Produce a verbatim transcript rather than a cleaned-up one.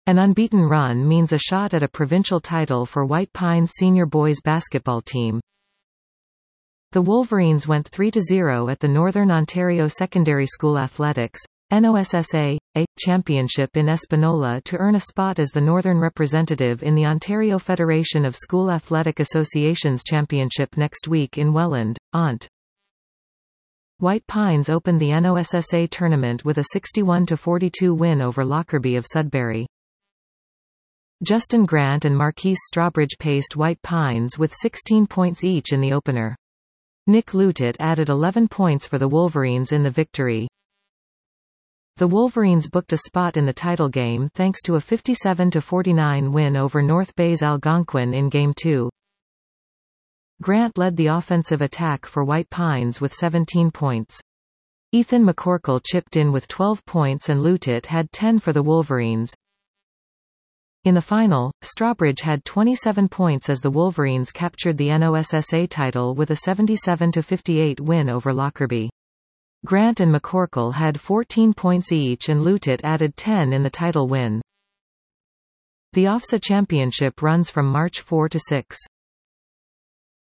An unbeaten run means a shot at a provincial title for White Pines senior boys basketball team. The Wolverines went three to zero at the Northern Ontario Secondary School Athletics N O S S A A Championship in Espanola to earn a spot as the Northern representative in the Ontario Federation of School Athletic Associations Championship next week in Welland, Ont. White Pines opened the N O S S A tournament with a sixty-one to forty-two win over Lockerbie of Sudbury. Justin Grant and Marquise Strawbridge paced White Pines with sixteen points each in the opener. Nick Lutet added eleven points for the Wolverines in the victory. The Wolverines booked a spot in the title game thanks to a fifty-seven to forty-nine win over North Bay's Algonquin in Game two. Grant led the offensive attack for White Pines with seventeen points. Ethan McCorkle chipped in with twelve points and Lutet had ten for the Wolverines. In the final, Strawbridge had twenty-seven points as the Wolverines captured the N O S S A title with a seventy-seven to fifty-eight win over Lockerbie. Grant and McCorkle had fourteen points each and Lutet added ten in the title win. The O F S A Championship runs from March fourth to sixth.